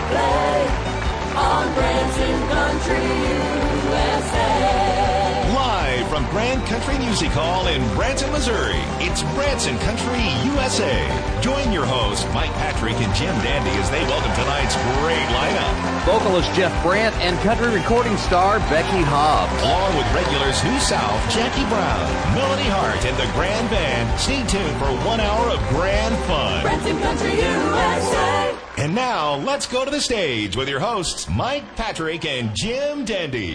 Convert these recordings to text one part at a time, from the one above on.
play on Branson Country, USA. Live from Grand Country Music Hall in Branson, Missouri, it's Branson Country, USA. Join your hosts, Mike Patrick and Jim Dandy, as they welcome tonight's great lineup. Vocalist Jeff Brandt and country recording star Becky Hobbs. Along with regulars Who South, Jackie Brown, Melanie Hart, and the Grand Band. Stay tuned for 1 hour of grand fun. Branson Country, USA. And now, let's go to the stage with your hosts, Mike Patrick and Jim Dandy.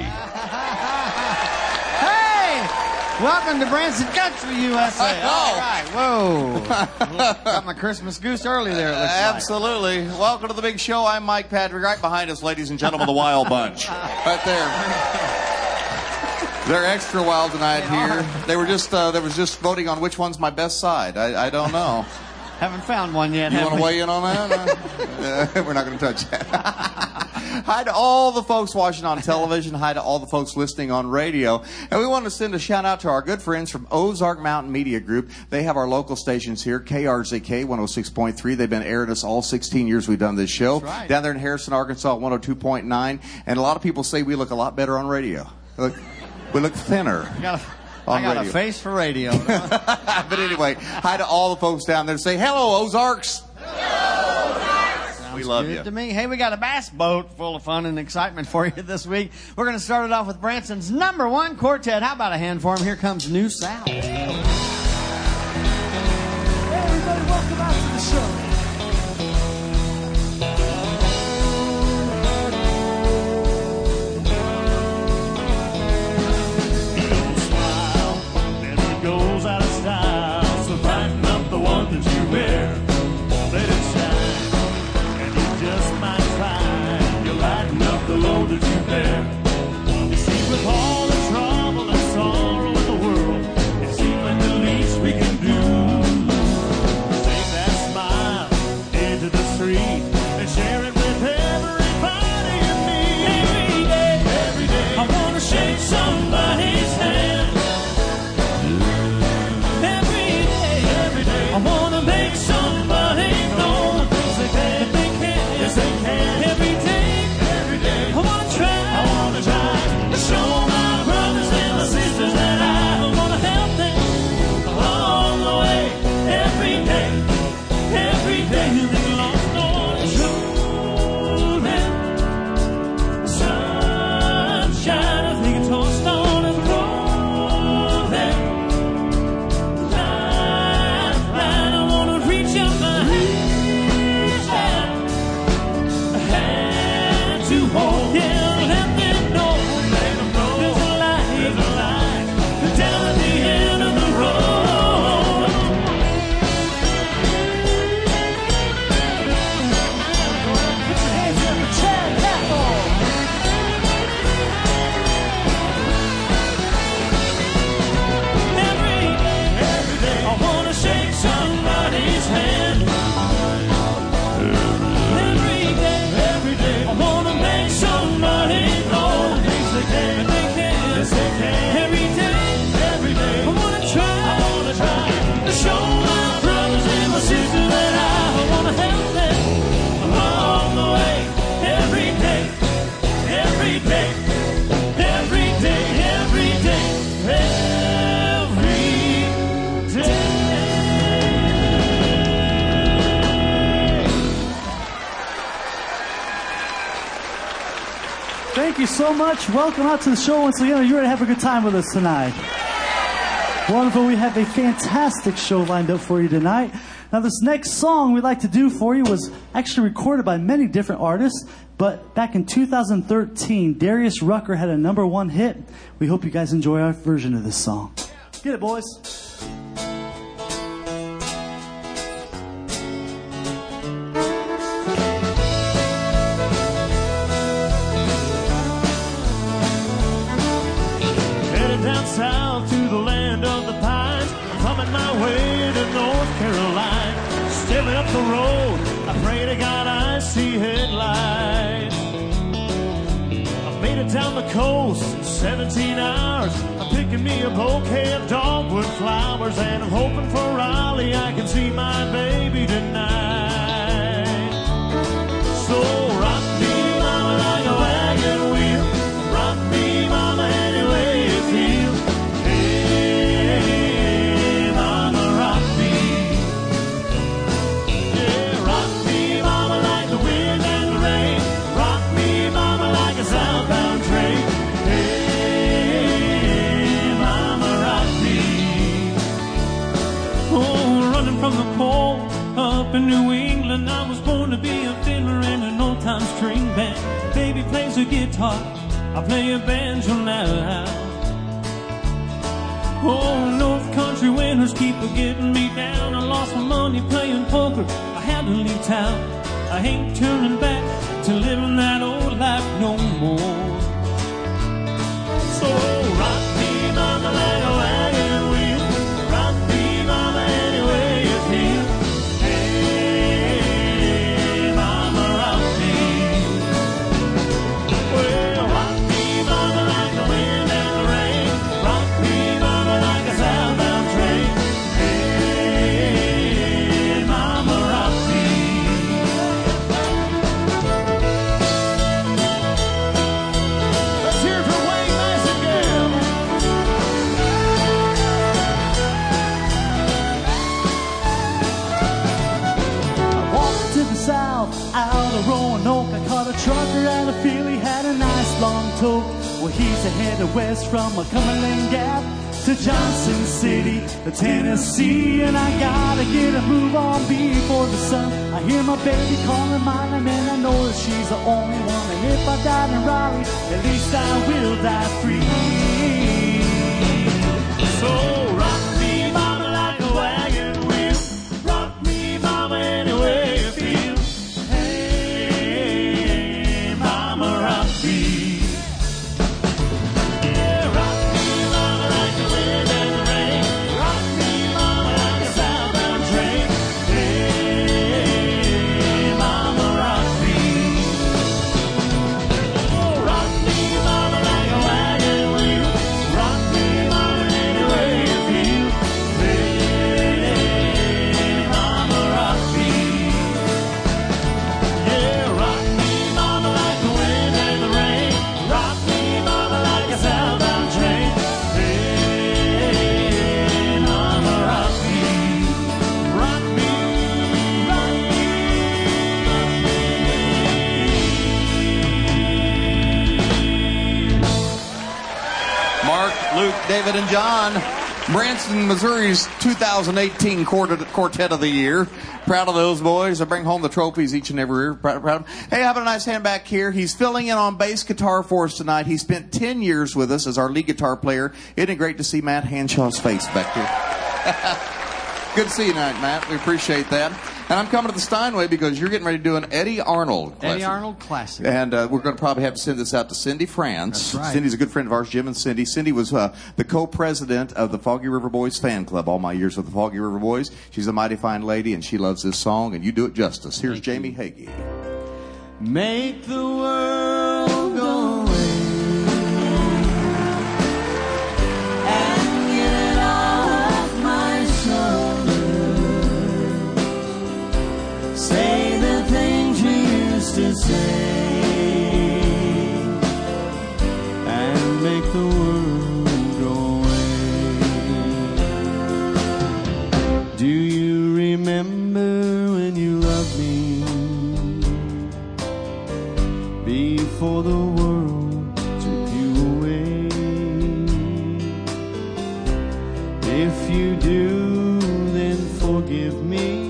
Hey! Welcome to Branson Country, USA. All right, whoa. Got my Christmas goose early there, it looks Absolutely. Like. Welcome to the big show. I'm Mike Patrick. Right behind us, ladies and gentlemen, the Wild Bunch. Right there. They're extra wild tonight here. They were just voting on which one's my best side. I don't know. Haven't found one yet. You want to weigh in on that? We're not going to touch that. Hi to all the folks watching on television. Hi to all the folks listening on radio. And we want to send a shout out to our good friends from Ozark Mountain Media Group. They have our local stations here, KRZK 106.3. They've been airing us all 16 years we've done this show. That's right. Down there in Harrison, Arkansas, 102.9. And a lot of people say we look a lot better on radio. We look thinner. I got a face for radio. But anyway, hi to all the folks down there. Say hello, Ozarks. Hello, Ozarks. We love good you. To me. Hey, we got a bass boat full of fun and excitement for you this week. We're going to start it off with Branson's #1 quartet. How about a hand for him? Here comes New South. Hey, everybody, welcome out to the show. Goes out of style, so brighten up the one that you wear. Let it shine, and you just might find you lighten up the load that you bear. You see, with all the trouble and sorrow in the world, it seems like the least we can do. Take that smile into the street and share it with everybody you meet. Every day, I want to shake somebody's hand. I wanna make somebody know that they can, yes they can. Every day, I wanna try to show my brothers and my sisters that I wanna help them along the way. Every day, they lost on the sunshine, I think it's tossed on and roll there. Thank you so much. Welcome out to the show once again. Are you ready to have a good time with us tonight? Wonderful. We have a fantastic show lined up for you tonight. Now, this next song we'd like to do for you was actually recorded by many different artists, but back in 2013, Darius Rucker had a #1 hit. We hope you guys enjoy our version of this song. Get it, boys. Down south to the land of the pines, I'm coming my way to North Carolina. Stepping up the road, I pray to God I see headlights. I made it down the coast in 17 hours. I'm picking me a bouquet of dogwood flowers, and I'm hoping for Raleigh I can see my baby tonight. So rock guitar, I play a banjo now. Oh, North Country winters keep getting me down. I lost my money playing poker, I had to leave town. I ain't turning back to living that old life no more. So rock me, mama, like a wagon wheel. Rock me, mama, any way you feel. Hey, mama, rock me. Well, rock me, mama, like the wind and the rain. Rock me, mama, like a southbound train. Hey, mama, rock me. Let's hear it for Wayne Nightingale. I walked to the south, out of Roanoke. I caught a trucker at a field, he had a nice long tote. Well, he's headed west from a Cumberland Gap to Johnson City, Tennessee. And I gotta get a move on before the sun. I hear my baby calling my name, and I know that she's the only one. And if I died in Raleigh, at least I will die free. So rock me, mama, like a wagon wheel. Rock me, mama, any way you feel. Hey, mama, rock me. Yeah, rock me, mama, like the wind and the rain. Rock me, mama, like a southbound train. Hey, mama, rock me. Oh, rock me, mama, like a wagon wheel. Rock me, mama, any way you feel. Hey, mama, rock me. Yeah, rock me, mama, like the wind and the rain. Rock me, mama, like a southbound train. Hey, mama, rock me. Rock me, rock Mark, Luke, David, and John. Branson, Missouri's 2018 Quartet of the Year. Proud of those boys. I bring home the trophies each and every year. Proud of them. Hey, how about a nice hand back here? He's filling in on bass guitar for us tonight. He spent 10 years with us as our lead guitar player. Isn't it great to see Matt Hanshaw's face back here? Good to see you tonight, Matt. We appreciate that. And I'm coming to the Steinway because you're getting ready to do an Eddie Arnold classic. Eddie Arnold classic. And we're going to probably have to send this out to Cindy France. That's right. Cindy's a good friend of ours, Jim and Cindy. Cindy was the co-president of the Foggy River Boys fan club all my years with the Foggy River Boys. She's a mighty fine lady, and she loves this song, and you do it justice. Here's Jamie Hagee. Make the world go away and get it off my shoulders. Say the things you used to say and make the world go away. Do you remember when you loved me before the world took you away? If you do, then forgive me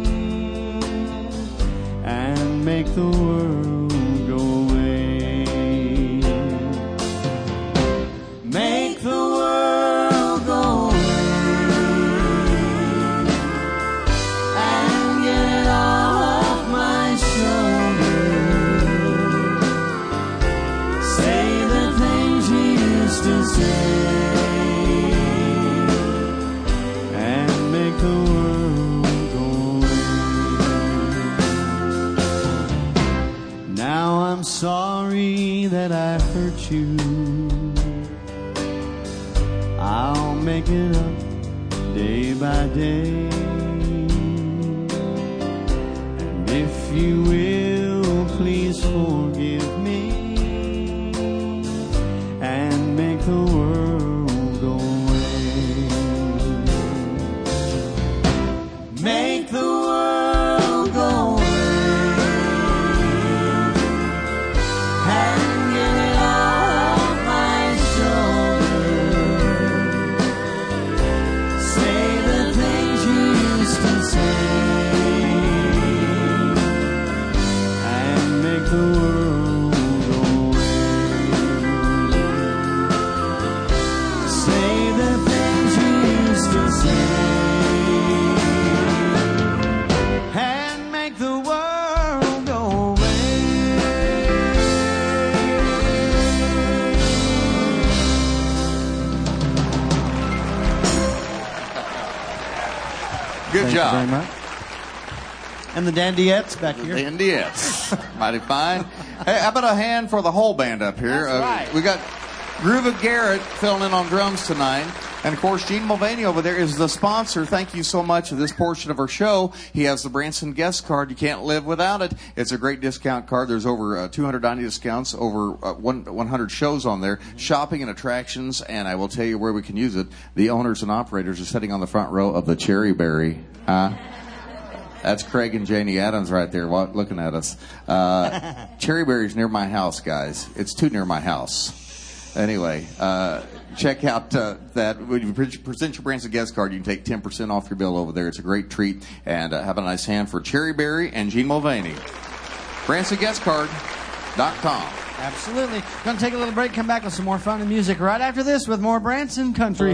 and make the world go away. Make the world go away and get it off my shoulders. Say the things you used to say and make the world go away. Now I'm sorry that I hurt you. I'll make it up day by day. And if you will, please forgive me and make the world go away. Make the world go away and get it off my shoulders. Say the things you used to say and make the world go away. Thank job. you very much. And the Dandiettes back here. The Dandiettes. Mighty fine. Hey, how about a hand for the whole band up here? That's right. We got Groova Garrett filling in on drums tonight. And, of course, Gene Mulvaney over there is the sponsor. Thank you so much for this portion of our show. He has the Branson guest card. You can't live without it. It's a great discount card. There's over 290 discounts, over 100 shows on there, shopping and attractions. And I will tell you where we can use it. The owners and operators are sitting on the front row of the Cherry Berry. That's Craig and Janie Adams right there looking at us. Cherry Berry's near my house, guys. It's too near my house. Anyway, check out that. When you present your Branson guest card, you can take 10% off your bill over there. It's a great treat. And have a nice hand for Cherry Berry and Gene Mulvaney. BransonGuestCard.com. Absolutely. Going to take a little break, come back with some more fun and music right after this with more Branson Country.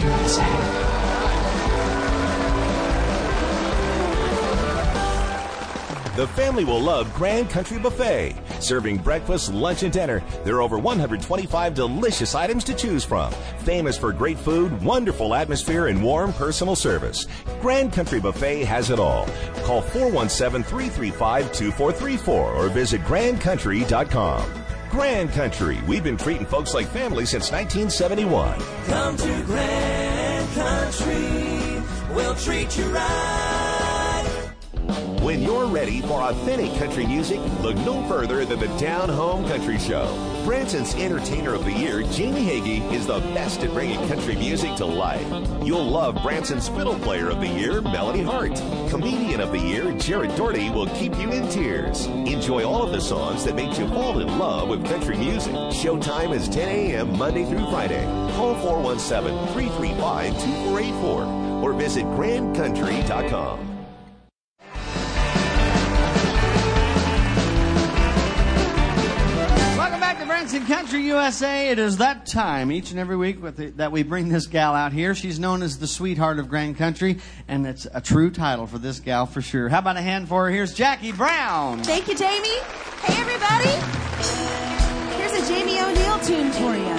The family will love Grand Country Buffet. Serving breakfast, lunch, and dinner. There are over 125 delicious items to choose from. Famous for great food, wonderful atmosphere, and warm personal service. Grand Country Buffet has it all. Call 417-335-2434 or visit grandcountry.com. Grand Country. We've been treating folks like family since 1971. Come to Grand Country, we'll treat you right. When you're ready for authentic country music, look no further than the Down Home Country Show. Branson's Entertainer of the Year, Jamie Hagee, is the best at bringing country music to life. You'll love Branson's Fiddle Player of the Year, Melody Hart. Comedian of the Year, Jared Doherty, will keep you in tears. Enjoy all of the songs that make you fall in love with country music. Showtime is 10 a.m. Monday through Friday. Call 417-335-2484 or visit grandcountry.com. Branson Country USA. It is that time each and every week that we bring this gal out here. She's known as the sweetheart of Grand Country, and it's a true title for this gal for sure. How about a hand for her? Here's Jackie Brown. Thank you, Jamie. Hey, everybody. Here's a Jamie O'Neill tune for you.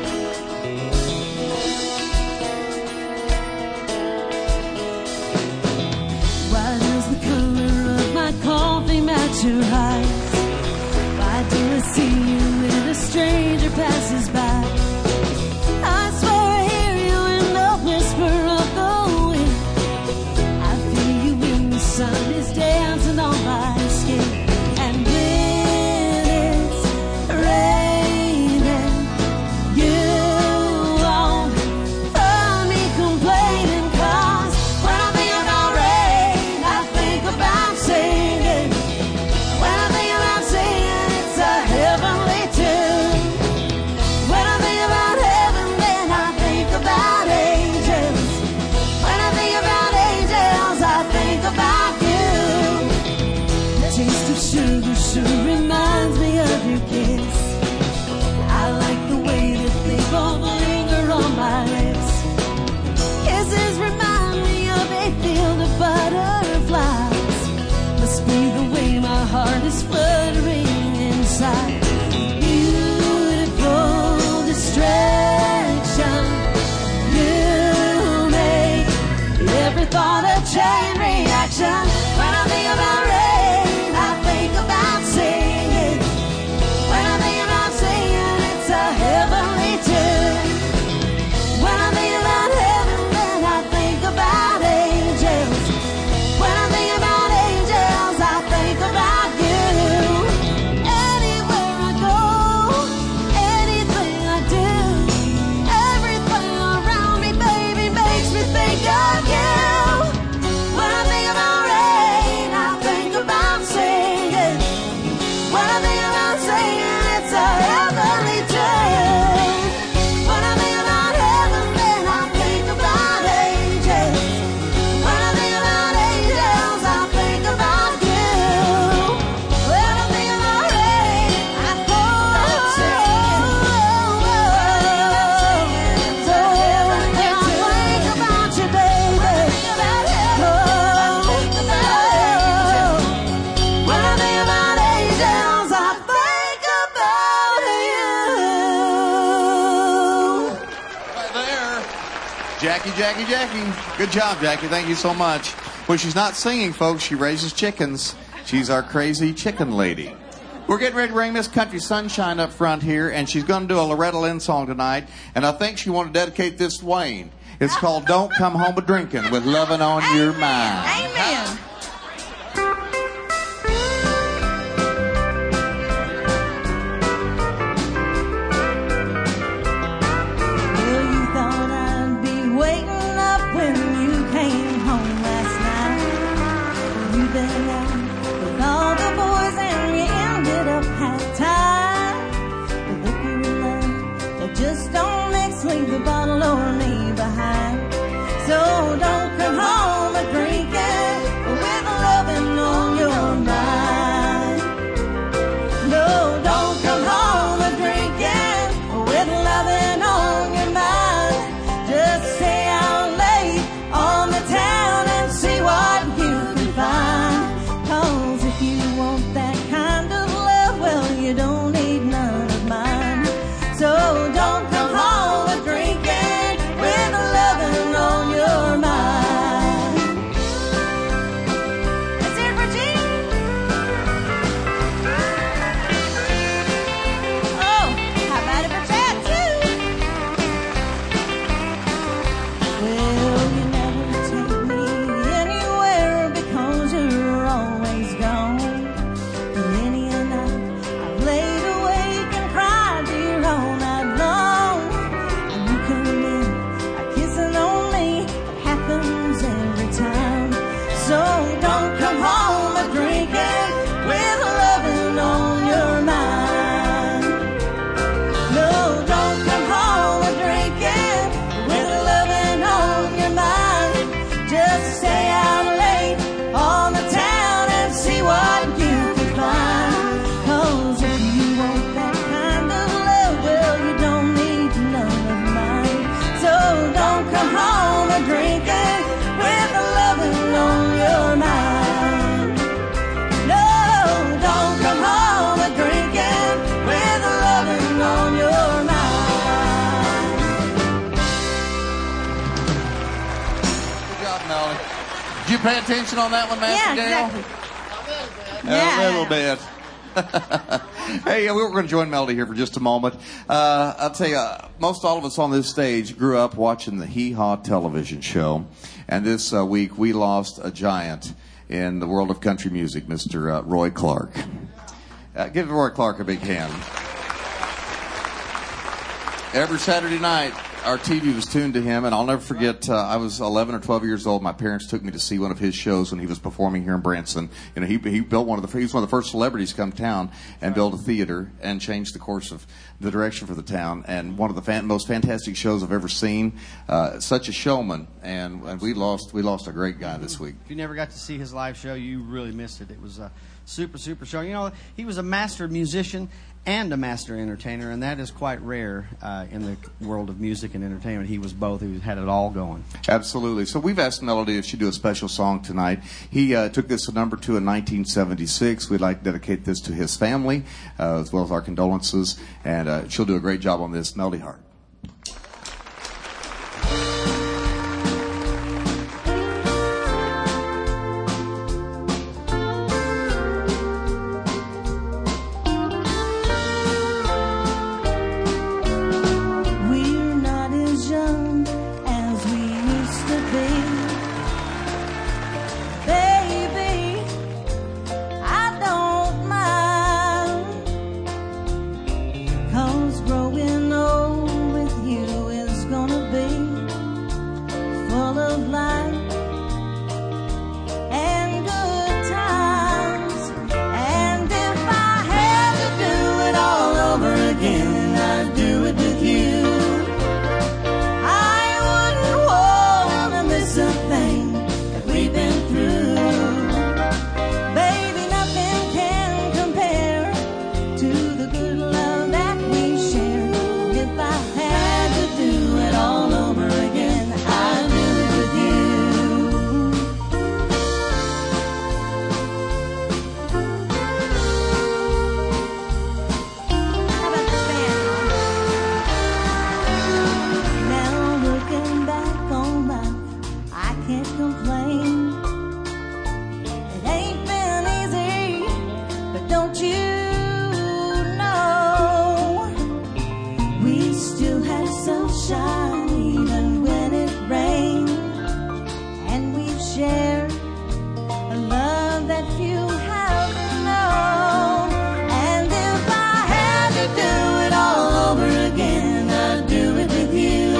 Why does the color of my coffee match your eyes? Why do I see you when a stranger passes by? I swear I hear you in the whisper of the wind. I feel you when the sun is dancing on my skin. And when it's raining, you won't find me complaining. 'Cause when I think about rain, I think about singing. When I think about singing, it's a heavenly tune. When I think about heaven, then I think about angels. When I think about angels, I think about you. The taste of sugar sure reminds me of your kiss. I like the way that they both linger on my lips. Kisses remind me of a field of butterflies. Must be the way my heart is fluttering inside. Beautiful distraction. You make every thought a chain reaction. When I think about rain, I think about singing. When I think about singing, it's a heavenly tune. When I think about heaven, then I think about angels. When I think about angels, I think about you. Anywhere I go, anything I do, everything around me, baby, makes me think of you. When I think about rain, I think about singing. When I think about singing, it's a heavenly tune. When I think about heaven, then I think about angels. When I think about angels, I think about you. When I think about rain, I go singing. So when I think about you, baby. When I think about angels, I think about you. Right there. Jackie. Good job, Jackie. Thank you so much. When she's not singing, folks, she raises chickens. She's our crazy chicken lady. We're getting ready to bring Miss Country Sunshine up front here, and she's going to do a Loretta Lynn song tonight, and I think she wanted to dedicate this to Wayne. It's called Don't Come Home A-Drinking with Lovin' on Your Mind. Amen. Well, you thought I'd be waiting up when you came home last night. You've been out with all the boys and you ended up half time. The liquor and love, they just don't mix. Leave the bottle or me behind. So don't come home a-drinking with loving on your mind. No, don't come home a-drinking with loving on your mind. Just stay out late on the town and see what you can find. 'Cause if you want that kind of love, well, you don't need none of mine. So don't come home a-drinking with loving on your mind. Let's hear it for Gene. Oh, how about it for Chad too? Well, you never take me anywhere because you're always gone. And many a night I've laid awake and cried dear all night long. And you come in kissing on me, it happens every time. So don't come home a-drinking with loving on your mind. No, don't come home a-drinking with loving on your mind. Just stay out late on the town and see what you can find. 'Cause if you want that kind of love, well, you don't need none of mine. So don't come home a-drinking with loving on your mind. No, don't come home a-drinking with loving on your mind. Good job, Melody. Did you pay attention on that one, Master Yeah, Gail? exactly. A little bit. Hey, we're going to join Melody here for just a moment. I'll tell you, most all of us on this stage grew up watching the Hee Haw television show. And this week, we lost a giant in the world of country music, Mr. Roy Clark. Give Roy Clark a big hand. Every Saturday night, our TV was tuned to him, and I'll never forget, I was 11 or 12 years old. My parents took me to see one of his shows when he was performing here in Branson. You know, he built he was one of the first celebrities to come to town and build a theater and change the course of the direction for the town. And one of the most fantastic shows I've ever seen. Such a showman, and we lost a great guy this week. If you never got to see his live show, you really missed it. It was a super show. You know, he was a master musician and a master entertainer, and that is quite rare in the world of music and entertainment. He was both. He had it all going. Absolutely. So we've asked Melody if she'd do a special song tonight. He took this to number 2 in 1976. We'd like to dedicate this to his family, as well as our condolences, and she'll do a great job on this. Melody Hart. We're not as young as we used to be. Baby, I don't mind. 'Cause growing old want you to know we still have sunshine even when it rains, and we've shared a love that few have known. And if I had to do it all over again, I'd do it with you.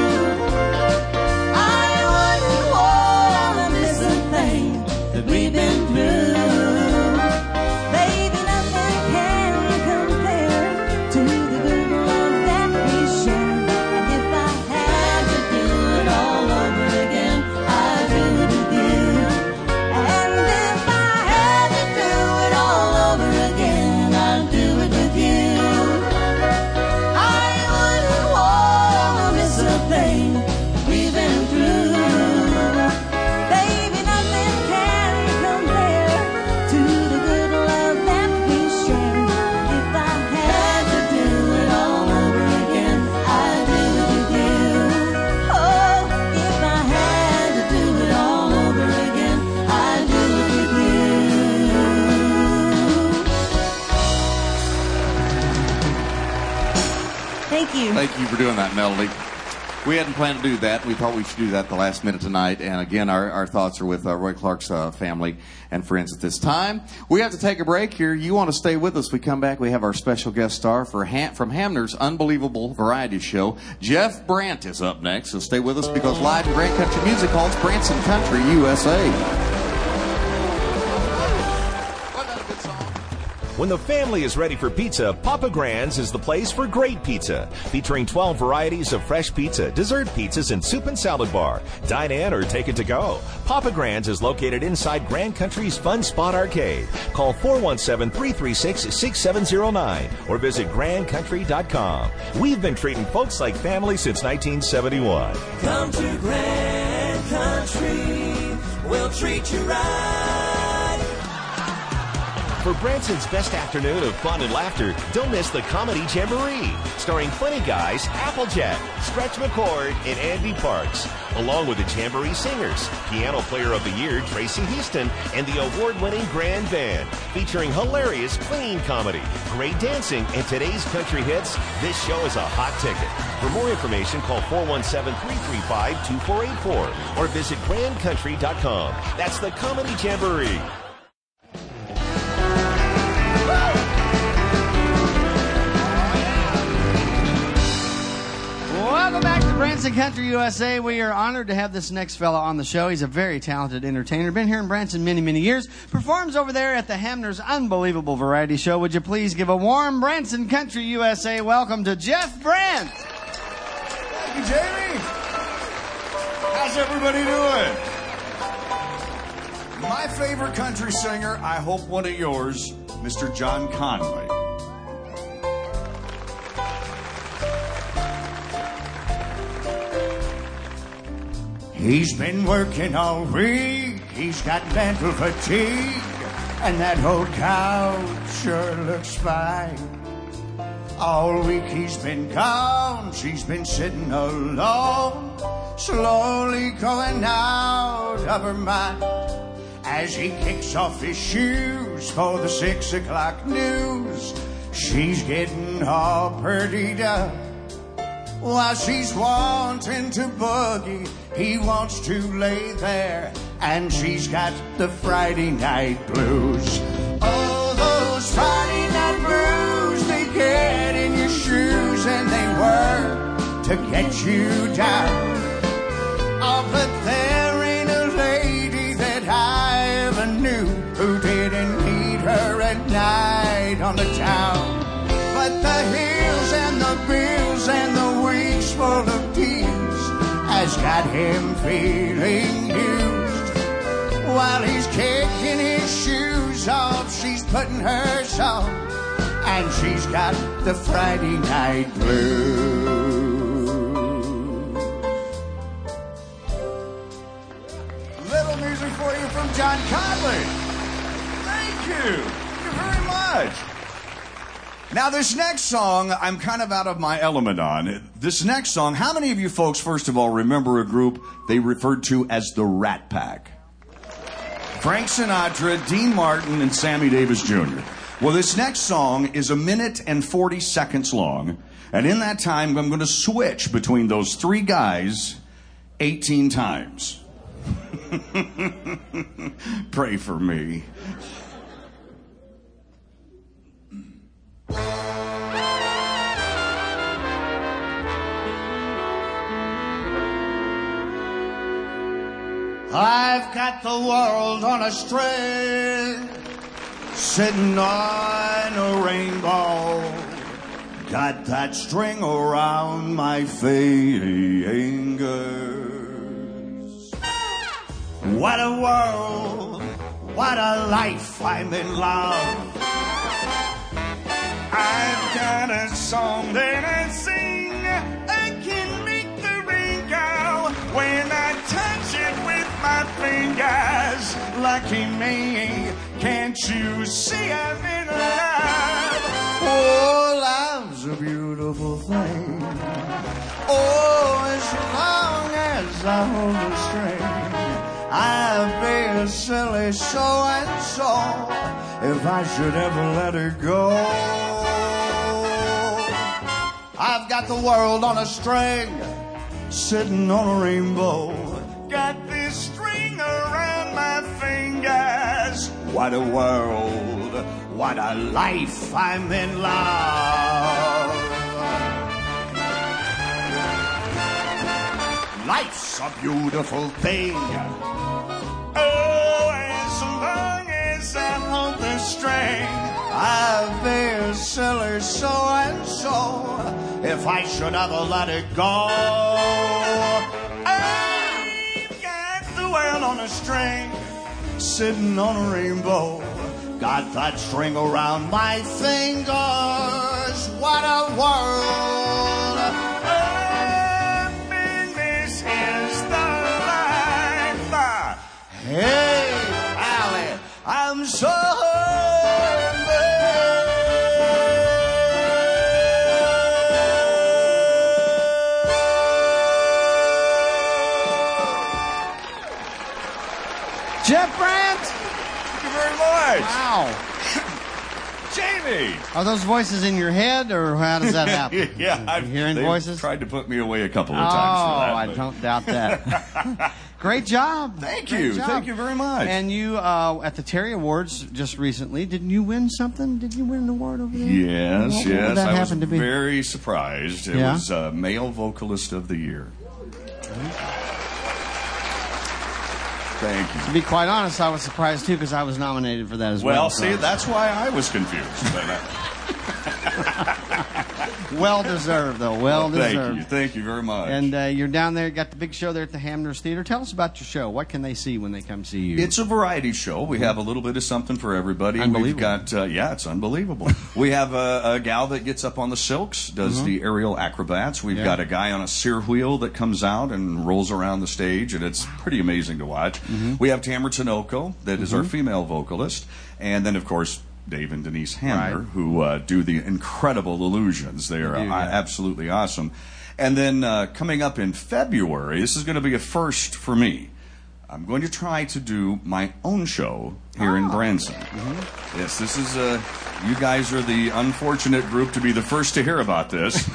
I wouldn't want to miss a thing that we've been through. Baby, nothing can compare to the good love that we share. And if I had to do it all over again, I'd do it with you. And if I had to do it all over again, I'd do it with you. I wouldn't want to miss a thing we've been through. Baby, nothing can compare to the good love that we share. If I had to do it all over again, I'd do it with you. Oh, if I had to do it all over again, I'd do it with you. Thank you. Thank you for doing that, Melody. We hadn't planned to do that. We thought we should do that the last minute tonight. And again, our thoughts are with Roy Clark's family and friends at this time. We have to take a break here. You want to stay with us. We come back. We have our special guest star from Hamner's Unbelievable Variety Show. Jeff Brandt is up next. So stay with us because live in Grand Country Music Hall, it's Branson Country, USA. When the family is ready for pizza, Papa Grand's is the place for great pizza. Featuring 12 varieties of fresh pizza, dessert pizzas, and soup and salad bar. Dine in or take it to go. Papa Grand's is located inside Grand Country's Fun Spot Arcade. Call 417-336-6709 or visit grandcountry.com. We've been treating folks like family since 1971. Come to Grand Country, we'll treat you right. For Branson's best afternoon of fun and laughter, don't miss the Comedy Jamboree, starring funny guys Applejack, Stretch McCord, and Andy Parks, along with the Jamboree Singers, Piano Player of the Year Tracy Heaston, and the award-winning Grand Band, featuring hilarious clean comedy, great dancing, and today's country hits. This show is a hot ticket. For more information, call 417-335-2484 or visit grandcountry.com. That's the Comedy Jamboree. Welcome back to Branson Country, USA. We are honored to have this next fella on the show. He's a very talented entertainer. Been here in Branson many, many years. Performs over there at the Hamner's Unbelievable Variety Show. Would you please give a warm Branson Country, USA welcome to Jeff Brandt. Thank you, Jamie. How's everybody doing? My favorite country singer, I hope one of yours, Mr. John Conway. He's been working all week, he's got mental fatigue, and that old couch sure looks fine. All week he's been gone, she's been sitting alone, slowly going out of her mind. As he kicks off his shoes for the 6 o'clock news, she's getting all prettied up. While she's wanting to boogie, he wants to lay there, and she's got the Friday night blues. Oh, those Friday night blues, they get in your shoes, and they work to get you down. Oh, but there ain't a lady that I ever knew who didn't need her at night on the town. But the hills and the bills and the weeks full of tears has got him feeling used. While he's kicking his shoes off, she's putting hers on, and she's got the Friday night blues. Little music for you from John Conway. Thank you. Thank you very much. Now, this next song, I'm kind of out of my element on. This next song, how many of you folks, first of all, remember a group they referred to as the Rat Pack? Frank Sinatra, Dean Martin, and Sammy Davis Jr. Well, this next song is 1 minute and 40 seconds long. And in that time, I'm going to switch between those three guys 18 times. Pray for me. I've got the world on a string, sitting on a rainbow. Got that string around my fingers. What a world, what a life, I'm in love. I've got a song that I sing, I can make the rain go when I touch it with my fingers. Lucky me, can't you see I'm in love? Oh, love's a beautiful thing. Oh, as long as I hold the string, I'll be a silly so-and-so if I should ever let her go. I've got the world on a string, sitting on a rainbow. Got this string around my fingers. What a world, what a life, I'm in love. Life's a beautiful thing. Oh, as long as I hold the string, I'll be a silly so-and-so if I should ever let it go. I've got the world on a string, sitting on a rainbow. Got that string around my fingers. What a world. This is the life. Hey, Allie, I'm so Jeff Brandt! Thank you very much. Wow. Jamie! Are those voices in your head, or how does that happen? Yeah, You hearing they've voices? tried to put me away a couple of Oh, times for that. I but- don't doubt that. Great job. Thank Great you. job. Thank you very much. And you, at the Terry Awards just recently, didn't you win something? Did you win an award over there? Yes, What yes. would that I was happen to be? very surprised. It Yeah? was Male Vocalist of the Year. Thank you. To be quite honest, I was surprised too because I was nominated for that as well. Well, see, that's why I was confused. But, well deserved, though. Well deserved. Thank you very much. And you're down there, got the big show there at the Hamners Theater. Tell us about your show. What can they see when they come see you? It's a variety show. We have a little bit of something for everybody. We've got, it's unbelievable. We have a gal that gets up on the silks, does the aerial acrobats. We've got a guy on a sear wheel that comes out and rolls around the stage, and it's pretty amazing to watch. We have Tamara Tinoco, that is our female vocalist, and then, of course, Dave and Denise Hamner, who do the incredible illusions. They are absolutely awesome. And then coming up in February, this is going to be a first for me. I'm going to try to do my own show here in Branson. Yes, this is you guys are the unfortunate group to be the first to hear about this.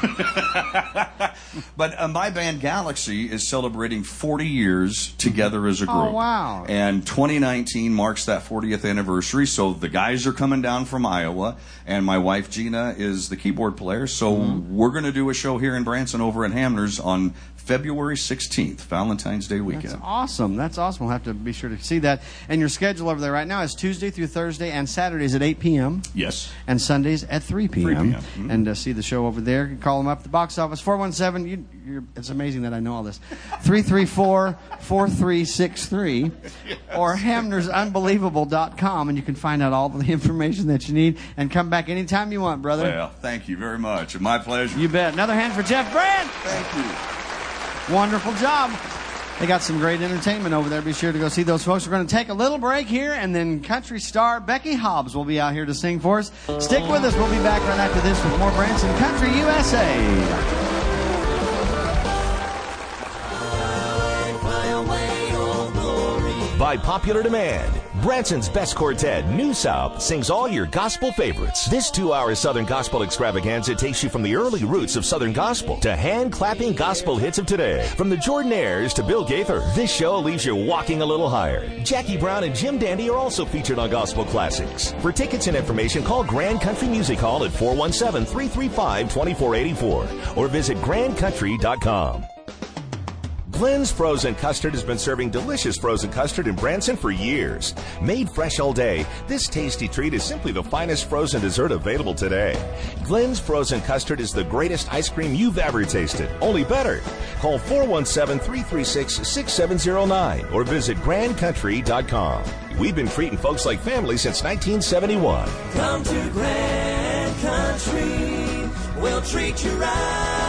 But my band Galaxy is celebrating 40 years together as a group. Oh, wow. And 2019 marks that 40th anniversary, so the guys are coming down from Iowa, and my wife Gina is the keyboard player, so we're going to do a show here in Branson over at Hamner's on February 16th, Valentine's Day weekend. That's awesome. That's awesome. We'll have to be sure to see that. And your schedule over there right now is Tuesday through Thursday and Saturdays at 8 p.m. Yes. And Sundays at 3 p.m. 3 p.m. Mm-hmm. And see the show over there. You can call them up at the box office, 417. It's amazing that I know all this. 334-4363 or HamnersUnbelievable.com, and you can find out all the information that you need and come back anytime you want, brother. Well, thank you very much. My pleasure. You bet. Another hand for Jeff Brandt. Thank you. Wonderful job. They got some great entertainment over there. Be sure to go see those folks. We're going to take a little break here, and then country star Becky Hobbs will be out here to sing for us. Stick with us. We'll be back right after this with more Branson Country USA. By popular demand, Branson's Best Quartet, New South, sings all your gospel favorites. This 2-hour Southern Gospel extravaganza takes you from the early roots of Southern Gospel to hand-clapping gospel hits of today. From the Jordanaires to Bill Gaither, this show leaves you walking a little higher. Jackie Brown and Jim Dandy are also featured on Gospel Classics. For tickets and information, call Grand Country Music Hall at 417-335-2484 or visit grandcountry.com. Glenn's Frozen Custard has been serving delicious frozen custard in Branson for years. Made fresh all day, this tasty treat is simply the finest frozen dessert available today. Glenn's Frozen Custard is the greatest ice cream you've ever tasted, only better. Call 417-336-6709 or visit grandcountry.com. We've been treating folks like family since 1971. Come to Grand Country, we'll treat you right.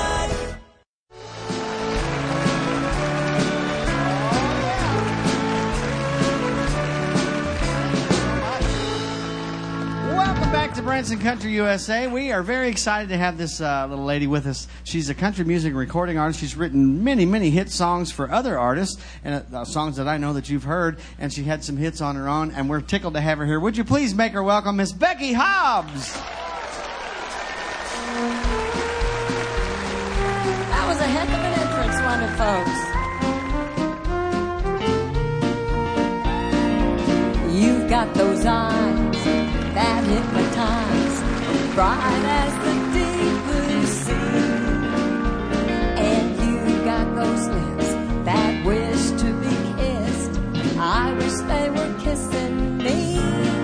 To Branson Country USA. We are very excited to have this little lady with us. She's a country music recording artist. She's written many, many hit songs for other artists, and songs that I know that you've heard, and she had some hits on her own, and we're tickled to have her here. Would you please make her welcome Miss Becky Hobbs? That was a heck of an entrance, wasn't it, folks? You've got those eyes that hypnotize, bright as the deep blue sea. And you've got those lips that wish to be kissed. I wish they were kissing me.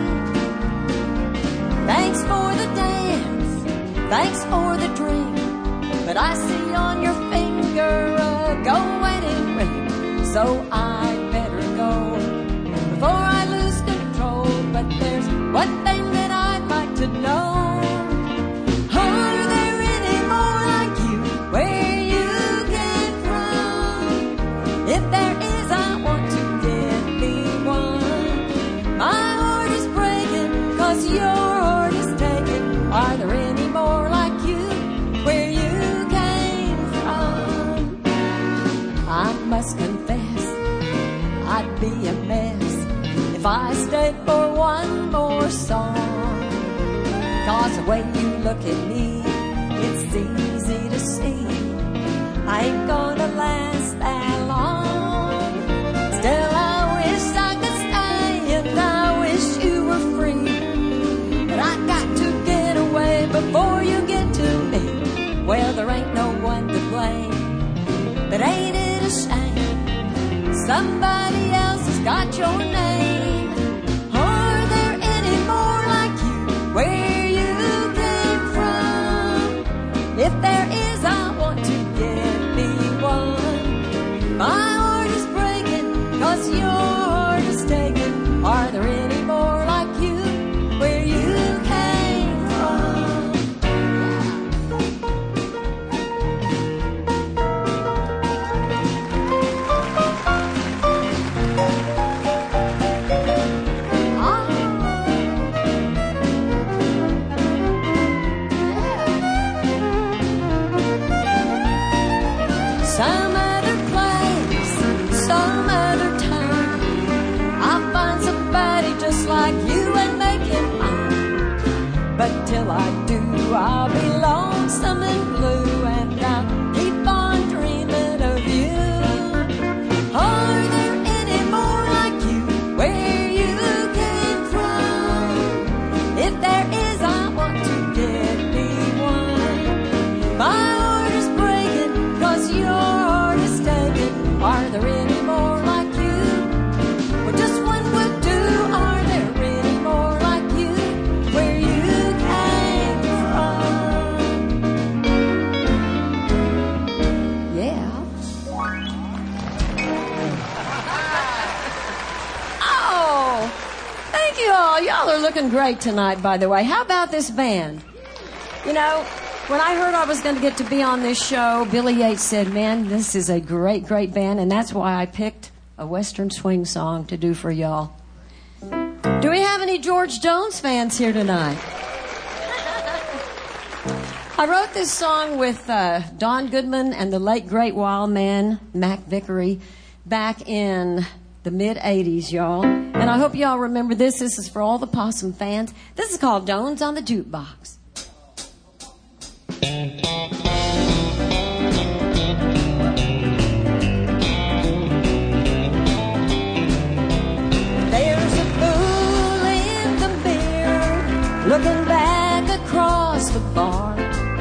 Thanks for the dance, thanks for the drink, but I see on your finger a gold wedding ring. So I better go before I lose control. But there's one thing that I'd like to know. Are there any more like you where you came from? If there is, I want to get me one. My heart is breaking 'cause your heart is taken. Are there any more like you where you came from? I must confess, I'd be a mess if I stayed for one more song. 'Cause the way you look at me, it's easy to see I ain't gonna last that long. Still, I wish I could stay and I wish you were free. But I got to get away before you get to me. Well, there ain't no one to blame, but ain't it a shame somebody else has got your name? Are there any more like you where you came from? If there is, I want to get me one. My heart is breaking 'cause your heart is taken. Are there any more like you where you came from? Some other place, some other time, I'll find somebody just like you and make him mine. But till I do, I'll be lonesome and blue, and I'll keep on dreaming of you. Are there any more like you where you came from? If there is, I want to get me one. My heart is breaking 'cause your heart is taken. Are there any more like you? Well, just one would do. Are there any more like you where you came from? Yeah. Oh, thank you all. Y'all are looking great tonight, by the way. How about this band? You know, when I heard I was going to get to be on this show, Billy Yates said, man, this is a great, great band, and that's why I picked a Western swing song to do for y'all. Do we have any George Jones fans here tonight? I wrote this song with Don Goodman and the late, great wild man, Mac Vickery, back in the mid-'80s, y'all. And I hope y'all remember this. This is for all the Possum fans. This is called Jones on the Jukebox. There's a fool in the mirror looking back across the bar.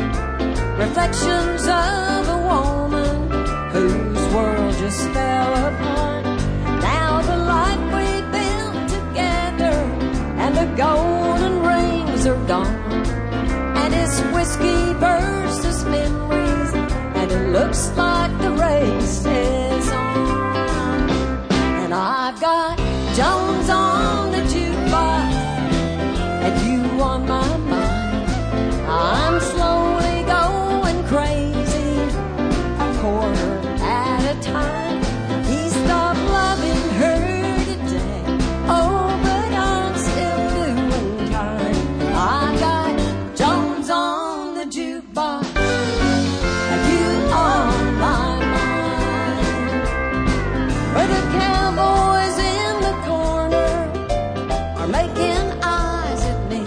Reflections of a woman whose world just fell apart. Now the life we built together and the golden rings are gone. And it's whiskey versus memories, and it looks like the race is on. And I've got Jones on the jukebox and you on my mind. I'm slowly going crazy, a quarter at a time. He stopped loving her today, oh, but I'm still doing time. I got Jones on the jukebox and you on my mind. Where the cowboys in the corner are making eyes at me,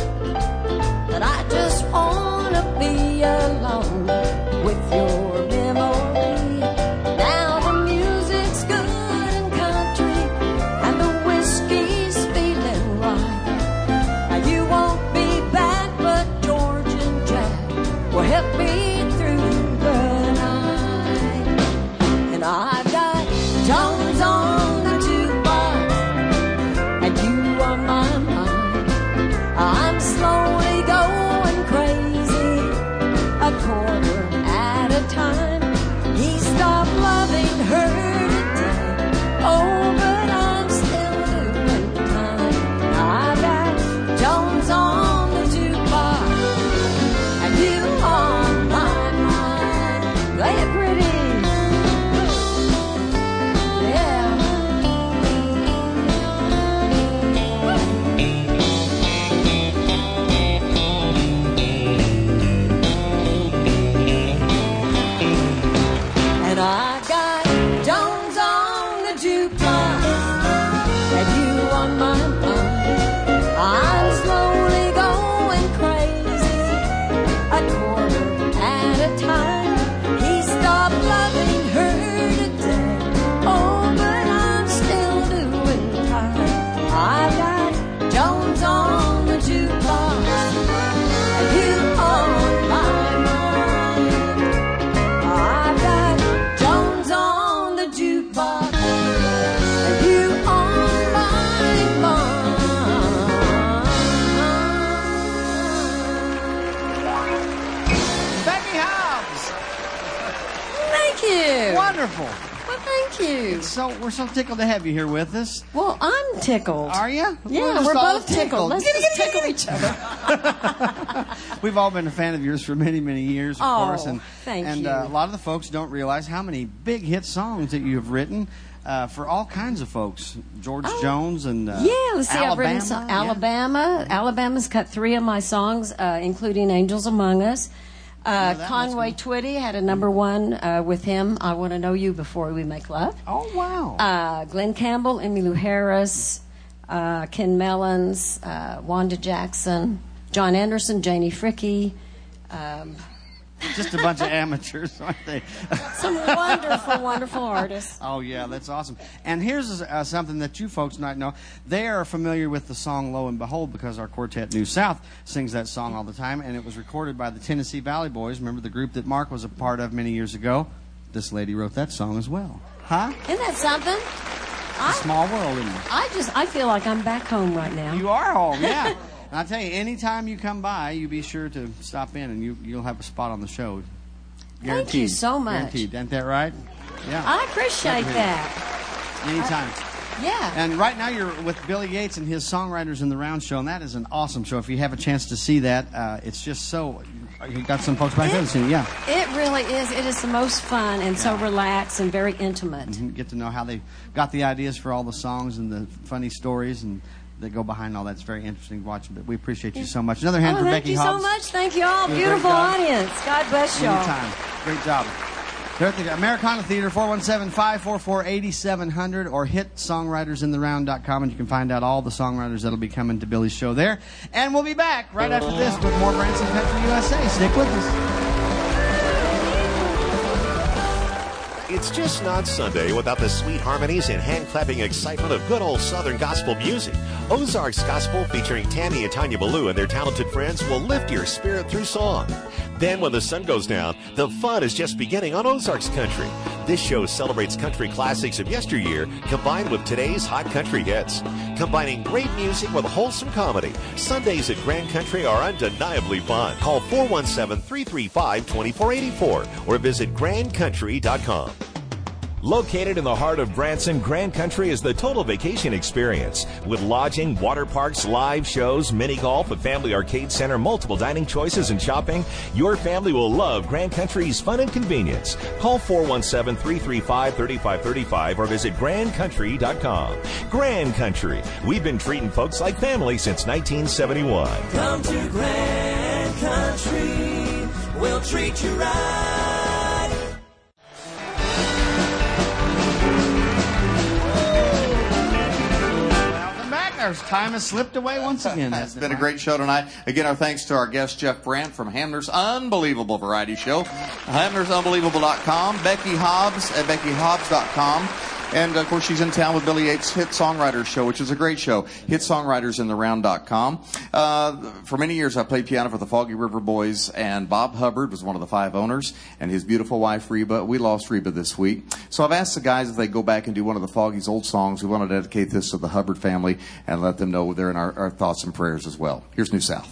but I just wanna be alone with your memory. Now the music's good and country, and the whiskey's feeling right. Now you won't be back, but George and Jack will help me through the night. And I've got Jones on the jukebox and you on my mind. I'm slowly going crazy, a quarter at a time. He stopped loving her today, oh, but I'm still doing time. I got Jones on the jukebox and you on my mind. Play it pretty. Yeah. And I got Jones on the jukebox and you on my mind. I'm slowly going crazy, a quarter at a time. He stopped loving her today, oh, but I'm still doing time. I got Jones on the jukebox and you on my mind. I got Jones on the jukebox and you on my mind. Becky Hobbs. Thank you. Wonderful. Well, thank you. We're so tickled to have you here with us. Well, I'm tickled. Are you? Yeah, we're both tickled. Let's just tickle each other. We've all been a fan of yours for many, many years, of course. And, thank and you. a lot of the folks don't realize how many big hit songs that you've written for all kinds of folks. George Jones and Yeah, let's see. I've written Alabama. Alabama. Alabama's cut 3 of my songs, including Angels Among Us. Conway Twitty had a #1 with him. I Want to Know You Before We Make Love. Oh, wow. Glenn Campbell, Emmylou Harris, Ken Mellons, Wanda Jackson, John Anderson, Janie Fricke. Just a bunch of amateurs, aren't they? Some wonderful, wonderful artists. Oh, yeah, that's awesome. And here's something that you folks might know. They are familiar with the song Lo and Behold because our quartet, New South, sings that song all the time, and it was recorded by the Tennessee Valley Boys. Remember the group that Mark was a part of many years ago? This lady wrote that song as well. Huh? Isn't that something? It's a small world, isn't it? I feel like I'm back home right now. You are home, yeah. And I tell you, anytime you come by, you be sure to stop in, and you'll have a spot on the show. Guaranteed. Thank you so much. Guaranteed. Isn't that right? Yeah. I appreciate that. Anytime. Yeah. And right now you're with Billy Yates and his Songwriters in the Round show, and that is an awesome show. If you have a chance to see that, it's just so... You got some folks back there to see it, yeah. It really is. It is the most fun and so relaxed and very intimate. Mm-hmm. Get to know how they got the ideas for all the songs and the funny stories and that go behind all that. It's very interesting to watch. But we appreciate you so much. Another hand for Becky Hobbs. Thank you so much. Thank you all. You're a Beautiful great job. audience. God bless you all. Anytime. Great job. They're at the Americana Theater, 417-544-8700, or hit songwritersintheround.com, and you can find out all the songwriters that'll be coming to Billy's show there. And we'll be back right after this with more Branson Country USA. Stick with us. It's just not Sunday without the sweet harmonies and hand-clapping excitement of good old Southern gospel music. Ozarks Gospel, featuring Tammy and Tanya Ballou and their talented friends, will lift your spirit through song. Then when the sun goes down, the fun is just beginning on Ozarks Country. This show celebrates country classics of yesteryear combined with today's hot country hits. Combining great music with wholesome comedy, Sundays at Grand Country are undeniably fun. Call 417-335-2484 or visit grandcountry.com. Located in the heart of Branson, Grand Country is the total vacation experience. With lodging, water parks, live shows, mini golf, a family arcade center, multiple dining choices, and shopping, your family will love Grand Country's fun and convenience. Call 417-335-3535 or visit grandcountry.com. Grand Country. We've been treating folks like family since 1971. Come to Grand Country, we'll treat you right. Our time has slipped away once again. It's been a great show tonight. Again, our thanks to our guest, Jeff Brandt from Hamner's Unbelievable Variety Show. Hamner'sUnbelievable.com. Becky Hobbs at BeckyHobbs.com. And, of course, she's in town with Billy Yates' Hit Songwriters Show, which is a great show. HitSongwritersInTheRound.com. For many years, I played piano for the Foggy River Boys, and Bob Hubbard was one of the 5 owners, and his beautiful wife, Reba. We lost Reba this week. So I've asked the guys if they go back and do one of the Foggy's old songs. We want to dedicate this to the Hubbard family and let them know they're in our thoughts and prayers as well. Here's New South.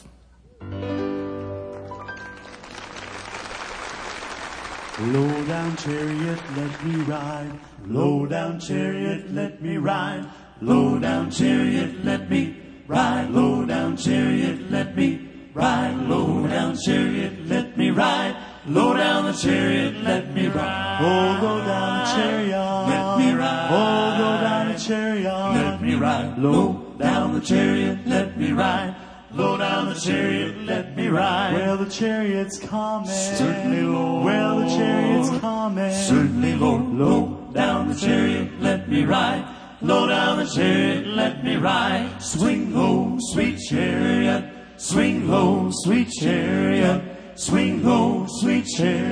Low down chariot, let me ride. Low down chariot, let me ride. Low down chariot, let me ride. Low down chariot, let me ride. Low down chariot, let me ride. Low down the chariot, let me ride. Oh, go down the chariot, let me ride. Oh, go down the chariot, let me ride. Low down the chariot, let me ride. Low down the chariot, let me ride. Well, the chariot's coming. Certainly, Lord. Well, the chariot's coming. Certainly, Lord. Low down the chariot, let me ride. Low down the chariot, let me ride. Swing low, sweet chariot. Swing low, sweet chariot. Swing low, sweet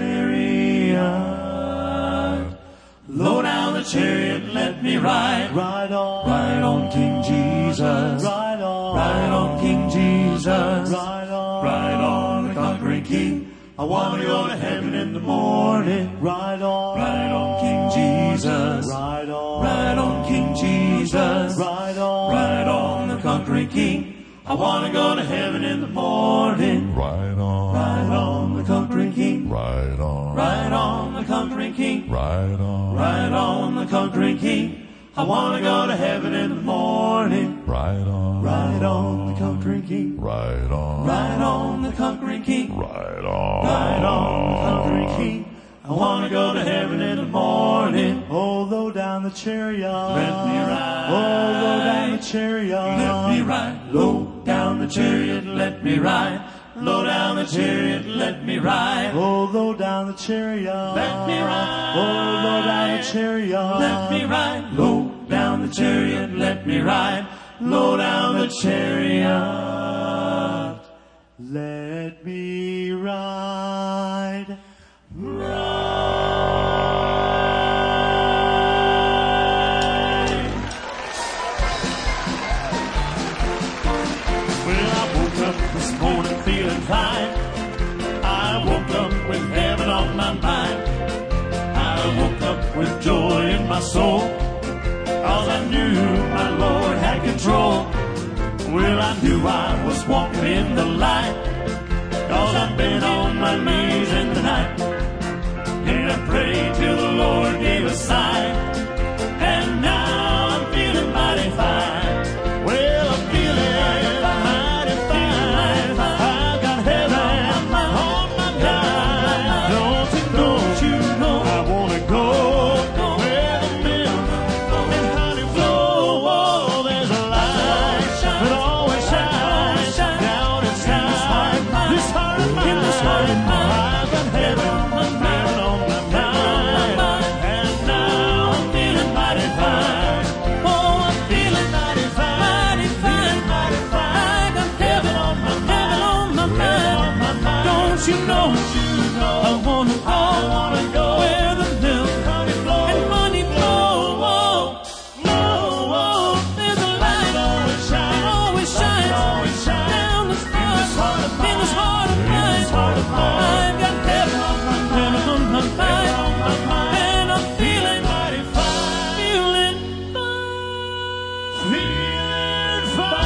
chariot. Low down the chariot, let me ride. Ride on King Jesus. Ride on King Jesus. Ride on the conquering King. I want to go to heaven in the morning. Ride on King Jesus. Ride on King Jesus. Ride on the conquering King. I want to go to heaven in the morning. Ride on the conquering King. Ride on the conquering King. Ride on the conquering King. I want to go to heaven in the morning. Ride on the conquering King. Ride on the conquering King. Ride on the conquering King. I want to go to heaven in the morning. Oh, low down the chariot. Let me ride. Oh, low down the chariot. Let me ride. Low down the chariot. Let me ride. Low down the chariot, let me ride. Oh, low down the chariot. Let me ride. Oh, low down the chariot. Let me ride. Low down the chariot, let me ride. Low down the chariot. Let me ride. This morning feeling fine. I woke up with heaven on my mind. I woke up with joy in my soul, 'cause I knew my Lord had control. Well, I knew I was walking in the light, 'cause I've been on my knees in the night, and I prayed till the Lord gave a sign, and now I'm feeling mighty fine. Well, I'm feeling mighty fine. I've got heaven on my mind. Don't you know I wanna go where the milk and honey flow. Oh, there's a light that always shines down inside this heart of mine. I've got heaven on my mind. Don't you know? I wanna go where the milk and honey flow. There's a light always shines down the spot in this heart of mine. I've got heaven on my mind, and I'm feeling mighty fine, feeling fine.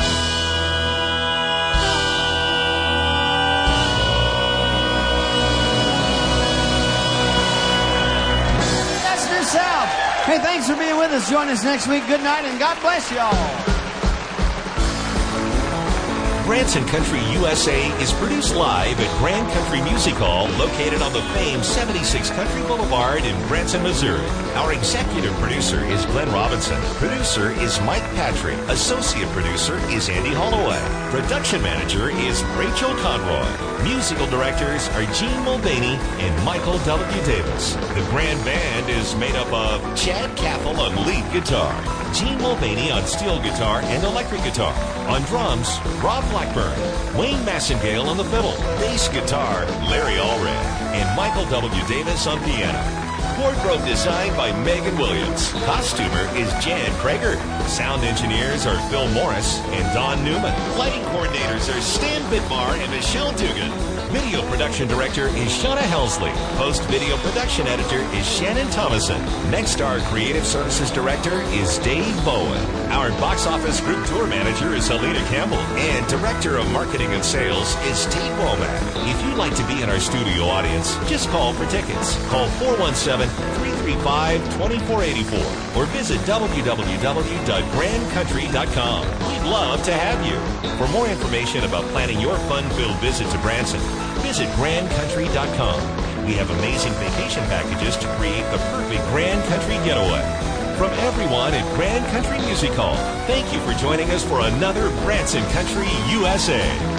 That's New South. Hey, thanks for being with us. Join us next week. Good night, and God bless y'all. Branson Country USA is produced live at Grand Country Music Hall, located on the famed 76 Country Boulevard in Branson, Missouri. Our executive producer is Glenn Robinson. Producer is Mike Patrick. Associate producer is Andy Holloway. Production manager is Rachel Conroy. Musical directors are Gene Mulvaney and Michael W. Davis. The grand band is made up of Chad Caffel on lead guitar, Gene Mulvaney on steel guitar and electric guitar. On drums, Rob Blackburn, Wayne Massengale on the fiddle, bass guitar, Larry Allred, and Michael W. Davis on piano. Wardrobe designed by Megan Williams. Costumer is Jan Krager. Sound engineers are Phil Morris and Don Newman. Lighting coordinators are Stan Bitmar and Michelle Dugan. Video production director is Shauna Helsley. Post-video production editor is Shannon Thomason. Nexstar Creative Services Director is Dave Bowen. Our box office group tour manager is Helena Campbell. And Director of Marketing and Sales is Tate Womack. If you'd like to be in our studio audience, just call for tickets. Call 417-335-2484 or visit www.grandcountry.com. We'd love to have you. For more information about planning your fun-filled visit to Branson, visit grandcountry.com. We have amazing vacation packages to create the perfect Grand Country getaway. From everyone at Grand Country Music Hall, thank you for joining us for another Branson Country USA.